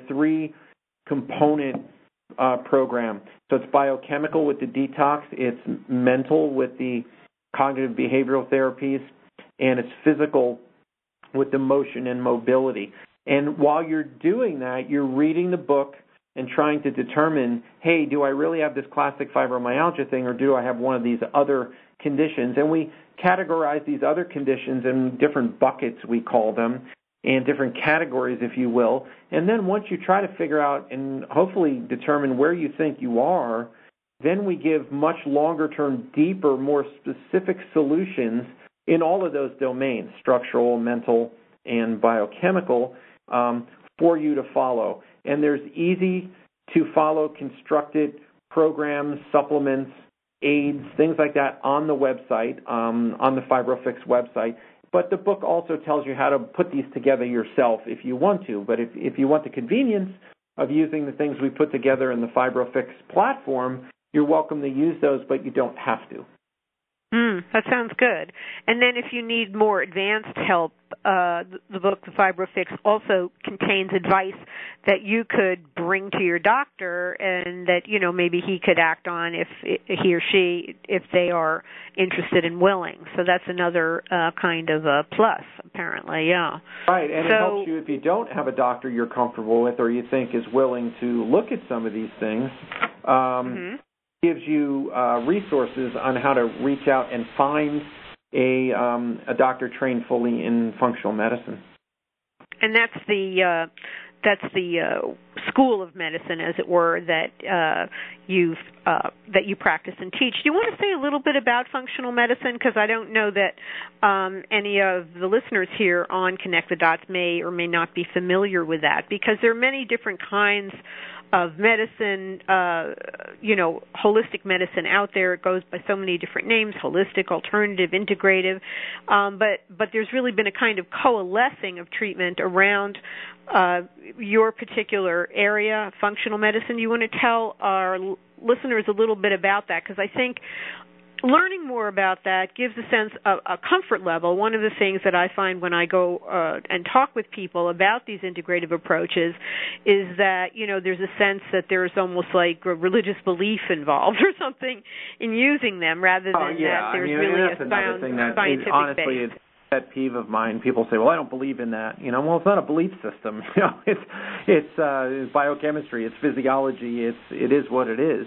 3-component program. So it's biochemical with the detox, it's mental with the cognitive behavioral therapies, and it's physical with the motion and mobility. And while you're doing that, you're reading the book and trying to determine, hey, do I really have this classic fibromyalgia thing, or do I have one of these other conditions? And we categorize these other conditions in different buckets, we call them, and different categories, if you will. And then once you try to figure out and hopefully determine where you think you are, then we give much longer-term, deeper, more specific solutions in all of those domains, structural, mental, and biochemical, for you to follow. And there's easy-to-follow constructed programs, supplements, aids, things like that on the website, on the Fibrofix website. But the book also tells you how to put these together yourself if you want to. But if you want the convenience of using the things we put together in the Fibrofix platform, you're welcome to use those, but you don't have to. That sounds good. And then if you need more advanced help, the book, The FibroFix, also contains advice that you could bring to your doctor and that, maybe he could act on if he or she, if they are interested and willing. So that's another kind of a plus, apparently, yeah. Right, and it helps you if you don't have a doctor you're comfortable with or you think is willing to look at some of these things. Gives you resources on how to reach out and find a doctor trained fully in functional medicine. And that's the school of medicine, as it were, that you practice and teach. Do you want to say a little bit about functional medicine? Because I don't know that any of the listeners here on Connect the Dots may or may not be familiar with that, because there are many different kinds of medicine, holistic medicine out there. It goes by so many different names: holistic, alternative, integrative. But there's really been a kind of coalescing of treatment around your particular area, functional medicine. You want to tell our listeners a little bit about that? Because I think learning more about that gives a sense of a comfort level. One of the things that I find when I go and talk with people about these integrative approaches is that, there's a sense that there's almost like a religious belief involved or something in using them rather than that there's really a sound scientific honestly, base. It's a pet peeve of mine. People say, well, I don't believe in that. Well, it's not a belief system. It's biochemistry, it's physiology, it is what it is,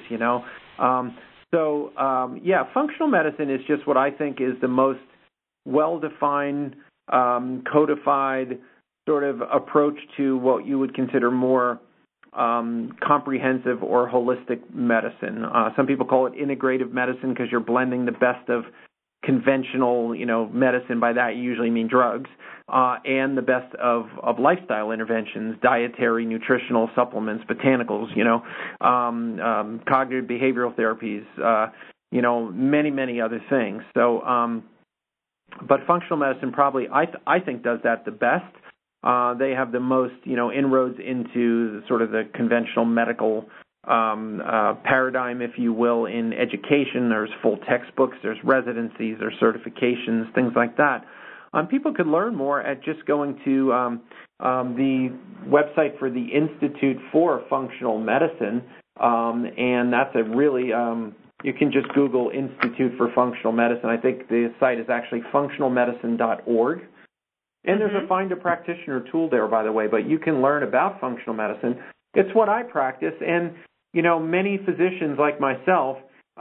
So, functional medicine is just what I think is the most well-defined, codified sort of approach to what you would consider more comprehensive or holistic medicine. Some people call it integrative medicine because you're blending the best of conventional, medicine. By that, you usually mean drugs, and the best of lifestyle interventions, dietary, nutritional supplements, botanicals, cognitive behavioral therapies, many, many other things. So, but functional medicine probably, I think, does that the best. They have the most, inroads into sort of the conventional medical paradigm, if you will, in education. There's full textbooks, there's residencies, there's certifications, things like that. People could learn more at just going to the website for the Institute for Functional Medicine, and that's a really, you can just Google Institute for Functional Medicine. I think the site is actually functionalmedicine.org. And there's a Find a Practitioner tool there, by the way, but you can learn about functional medicine. It's what I practice, and, many physicians like myself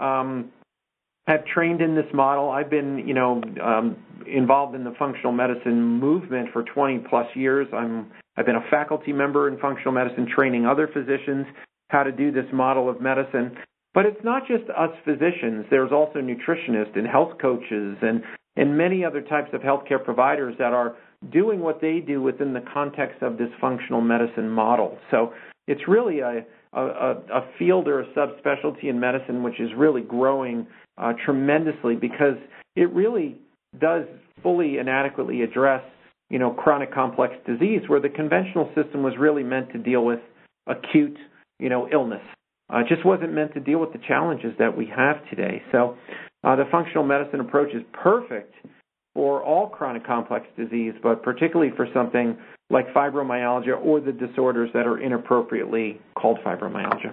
have trained in this model. I've been, involved in the functional medicine movement for 20-plus years. I've been a faculty member in functional medicine, training other physicians how to do this model of medicine. But it's not just us physicians. There's also nutritionists and health coaches and many other types of healthcare providers that are doing what they do within the context of this functional medicine model. So it's really a field or a subspecialty in medicine which is really growing tremendously, because it really does fully and adequately address, chronic complex disease, where the conventional system was really meant to deal with acute, illness. It just wasn't meant to deal with the challenges that we have today. So the functional medicine approach is perfect for all chronic complex disease, but particularly for something like fibromyalgia or the disorders that are inappropriately called fibromyalgia.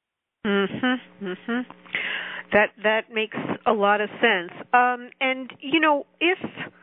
That makes a lot of sense. And if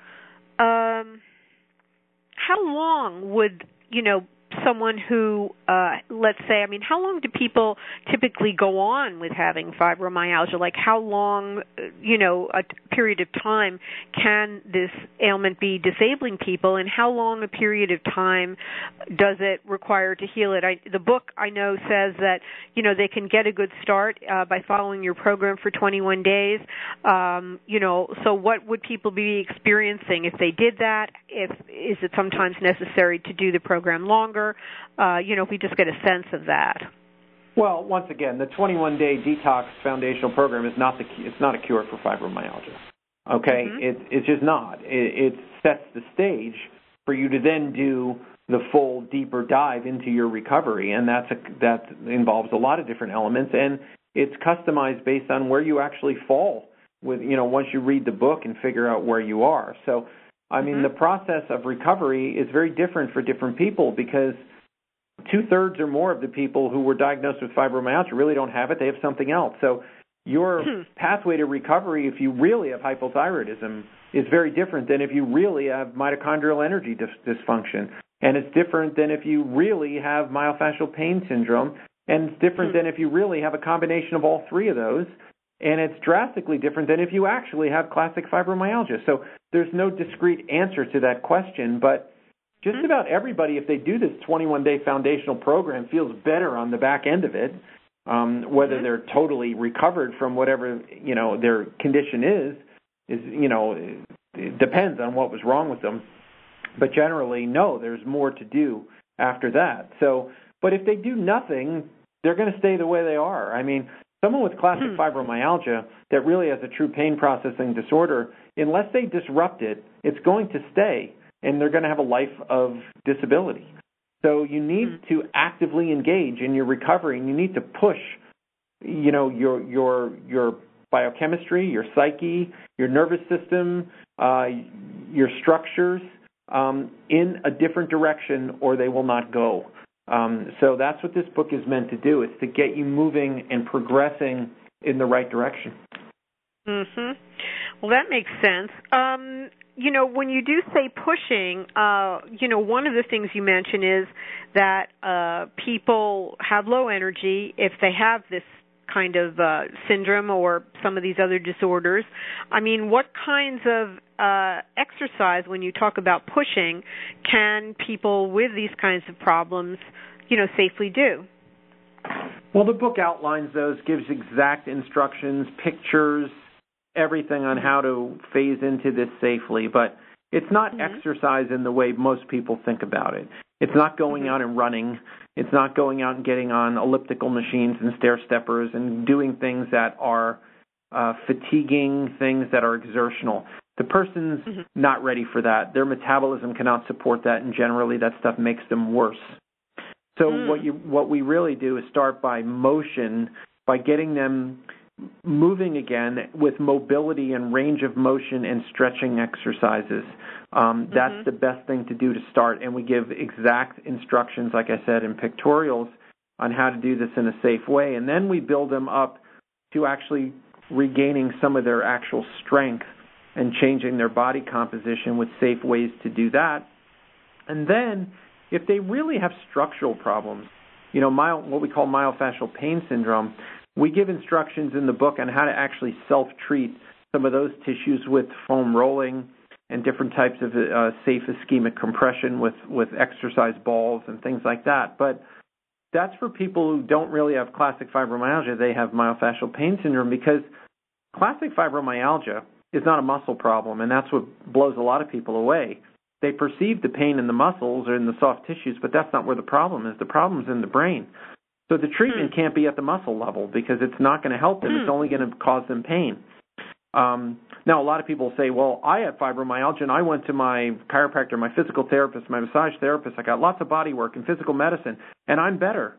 how long would someone who, let's say, how long do people typically go on with having fibromyalgia? Like how long, a period of time can this ailment be disabling people, and how long a period of time does it require to heal it? The book, I know, says that, they can get a good start by following your program for 21 days. So what would people be experiencing if they did that? Is it sometimes necessary to do the program longer? If we just get a sense of that. Well, once again, the 21-day detox foundational program is not it's not a cure for fibromyalgia. Okay, it's just not. It sets the stage for you to then do the full deeper dive into your recovery, and that involves a lot of different elements, and it's customized based on where you actually fall once you read the book and figure out where you are. So, I mean, the process of recovery is very different for different people because 2/3 or more of the people who were diagnosed with fibromyalgia really don't have it. They have something else. So your pathway to recovery, if you really have hypothyroidism, is very different than if you really have mitochondrial energy dysfunction. And it's different than if you really have myofascial pain syndrome. And it's different than if you really have a combination of all three of those. And it's drastically different than if you actually have classic fibromyalgia. So there's no discrete answer to that question, but just about everybody, if they do this 21-day foundational program, feels better on the back end of it, whether they're totally recovered from whatever, their condition is, it depends on what was wrong with them. But generally, no, there's more to do after that. So, but if they do nothing, they're going to stay the way they are. I mean, someone with classic fibromyalgia that really has a true pain processing disorder, unless they disrupt it, it's going to stay, and they're going to have a life of disability. So you need to actively engage in your recovery, and you need to push, your biochemistry, your psyche, your nervous system, your structures in a different direction, or they will not go. So that's what this book is meant to do. It's to get you moving and progressing in the right direction. Well, that makes sense. When you do say pushing, one of the things you mention is that people have low energy if they have this kind of syndrome or some of these other disorders. I mean, what kinds of exercise, when you talk about pushing, can people with these kinds of problems, safely do? Well, the book outlines those, gives exact instructions, pictures, everything on how to phase into this safely, but it's not exercise in the way most people think about it. It's not going out and running. It's not going out and getting on elliptical machines and stair steppers and doing things that are fatiguing, things that are exertional. The person's not ready for that. Their metabolism cannot support that, and generally that stuff makes them worse. So what we really do is start by motion, by getting them moving again with mobility and range of motion and stretching exercises. That's the best thing to do to start, and we give exact instructions, like I said, in pictorials on how to do this in a safe way, and then we build them up to actually regaining some of their actual strength and changing their body composition with safe ways to do that. And then if they really have structural problems, what we call myofascial pain syndrome, we give instructions in the book on how to actually self-treat some of those tissues with foam rolling and different types of safe ischemic compression with exercise balls and things like that. But that's for people who don't really have classic fibromyalgia. They have myofascial pain syndrome because classic fibromyalgia is not a muscle problem, and that's what blows a lot of people away. They perceive the pain in the muscles or in the soft tissues, but that's not where the problem is. The problem's in the brain. So the treatment can't be at the muscle level because it's not going to help them. It's only going to cause them pain. Now, a lot of people say, well, I have fibromyalgia, and I went to my chiropractor, my physical therapist, my massage therapist. I got lots of body work and physical medicine, and I'm better.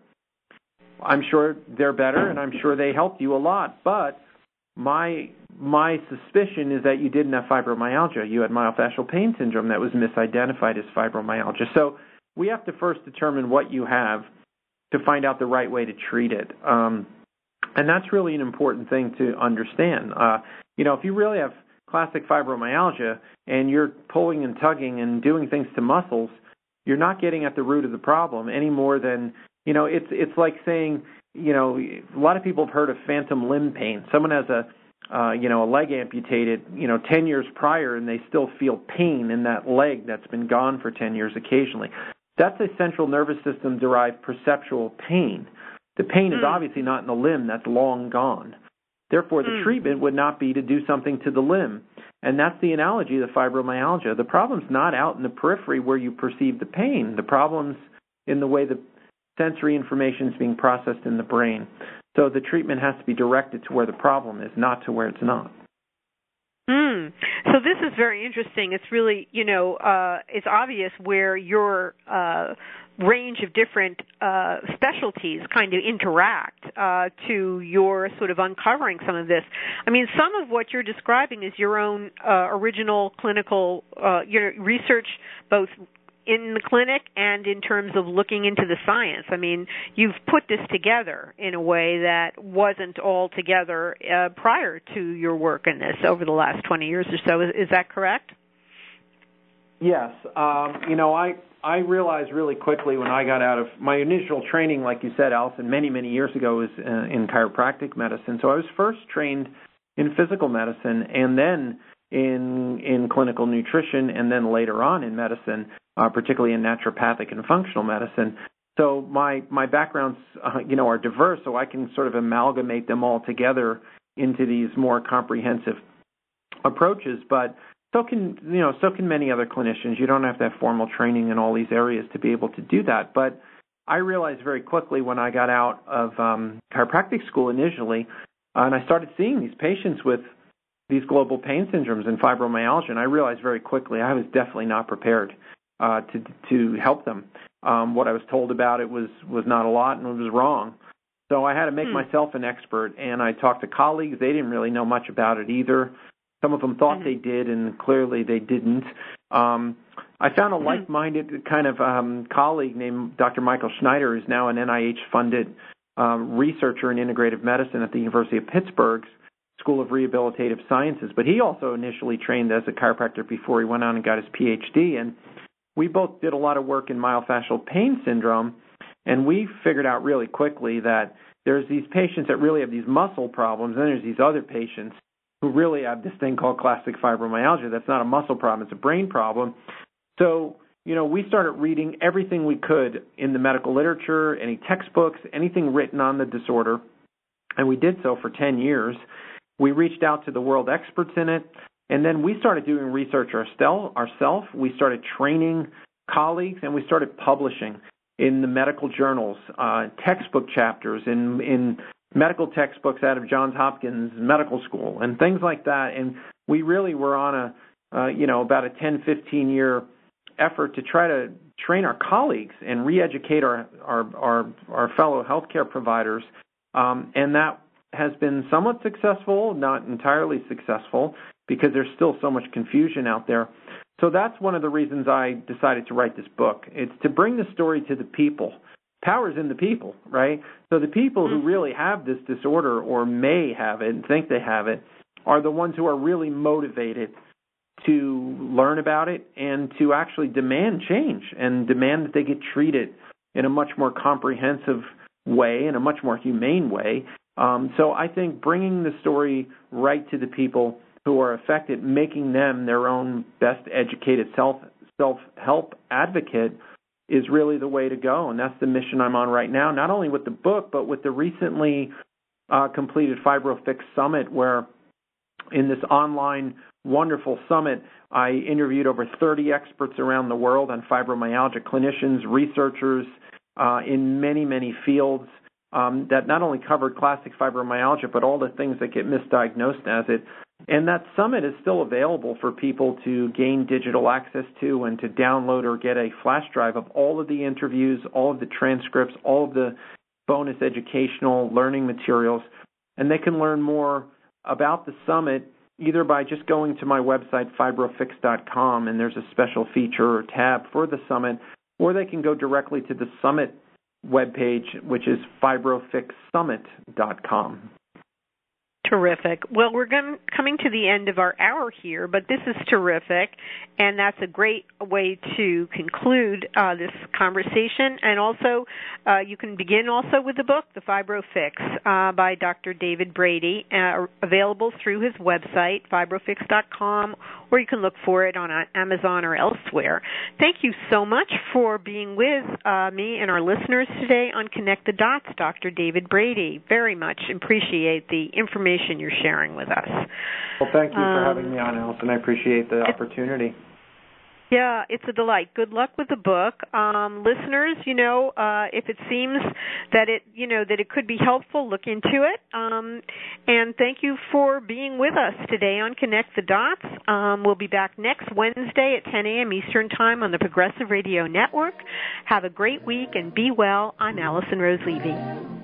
I'm sure they're better, and I'm sure they helped you a lot. But my suspicion is that you didn't have fibromyalgia. You had myofascial pain syndrome that was misidentified as fibromyalgia. So we have to first determine what you have to find out the right way to treat it. And that's really an important thing to understand. If you really have classic fibromyalgia and you're pulling and tugging and doing things to muscles, you're not getting at the root of the problem any more than, it's like saying, a lot of people have heard of phantom limb pain. Someone has a leg amputated, 10 years prior, and they still feel pain in that leg that's been gone for 10 years occasionally. That's a central nervous system-derived perceptual pain. The pain is obviously not in the limb. That's long gone. Therefore, the treatment would not be to do something to the limb. And that's the analogy of the fibromyalgia. The problem's not out in the periphery where you perceive the pain. The problem's in the way the sensory information is being processed in the brain. So the treatment has to be directed to where the problem is, not to where it's not. So this is very interesting. It's really, it's obvious where your range of different specialties kind of interact to your sort of uncovering some of this. I mean, some of what you're describing is your own original clinical your research, both in the clinic and in terms of looking into the science. I mean, you've put this together in a way that wasn't all together prior to your work in this over the last 20 years or so. Is that correct? Yes. I realized really quickly when I got out of my initial training, like you said, Allison, many, many years ago, was in chiropractic medicine. So I was first trained in physical medicine and then in clinical nutrition and then later on in medicine, particularly in naturopathic and functional medicine. So my backgrounds, are diverse, so I can sort of amalgamate them all together into these more comprehensive approaches. But so can many other clinicians. You don't have to have formal training in all these areas to be able to do that. But I realized very quickly when I got out of chiropractic school initially, and I started seeing these patients with these global pain syndromes and fibromyalgia, and I realized very quickly I was definitely not prepared to help them. What I was told about it was not a lot, and it was wrong. So I had to make myself an expert, and I talked to colleagues. They didn't really know much about it either. Some of them thought they did, and clearly they didn't. I found a like-minded kind of colleague named Dr. Michael Schneider, who's now an NIH-funded researcher in integrative medicine at the University of Pittsburgh's School of Rehabilitative Sciences. But he also initially trained as a chiropractor before he went on and got his PhD. And we both did a lot of work in myofascial pain syndrome, and we figured out really quickly that there's these patients that really have these muscle problems, and then there's these other patients who really have this thing called classic fibromyalgia. That's not a muscle problem, it's a brain problem. So, we started reading everything we could in the medical literature, any textbooks, anything written on the disorder, and we did so for 10 years. We reached out to the world experts in it, and then we started doing research ourselves. We started training colleagues, and we started publishing in the medical journals, textbook chapters in medical textbooks out of Johns Hopkins Medical School and things like that. And we really were on about a 10, 15-year effort to try to train our colleagues and re-educate our fellow healthcare providers. And that has been somewhat successful, not entirely successful, because there's still so much confusion out there. So that's one of the reasons I decided to write this book. It's to bring the story to the people. Power's in the people, right? So the people who really have this disorder or may have it and think they have it are the ones who are really motivated to learn about it and to actually demand change and demand that they get treated in a much more comprehensive way, in a much more humane way. So I think bringing the story right to the people who are affected, making them their own best educated self-help advocate is really the way to go, and that's the mission I'm on right now, not only with the book, but with the recently completed FibroFix Summit, where in this online wonderful summit, I interviewed over 30 experts around the world on fibromyalgia, clinicians, researchers in many, many fields that not only covered classic fibromyalgia, but all the things that get misdiagnosed as it. And that summit is still available for people to gain digital access to and to download or get a flash drive of all of the interviews, all of the transcripts, all of the bonus educational learning materials. And they can learn more about the summit either by just going to my website, fibrofix.com, and there's a special feature or tab for the summit, or they can go directly to the summit webpage, which is fibrofixsummit.com. Terrific. Well, we're coming to the end of our hour here, but this is terrific, and that's a great way to conclude this conversation. And also, you can begin also with the book, The FibroFix, by Dr. David Brady, available through his website, fibrofix.com, or you can look for it on Amazon or elsewhere. Thank you so much for being with me and our listeners today on Connect the Dots, Dr. David Brady. Very much appreciate the information you're sharing with us. Well, thank you for having me on, Allison. I appreciate the opportunity. Yeah, it's a delight. Good luck with the book. Listeners, if it seems that it could be helpful, look into it. And thank you for being with us today on Connect the Dots. We'll be back next Wednesday at 10 a.m. Eastern Time on the Progressive Radio Network. Have a great week and be well. I'm Allison Rose Levy.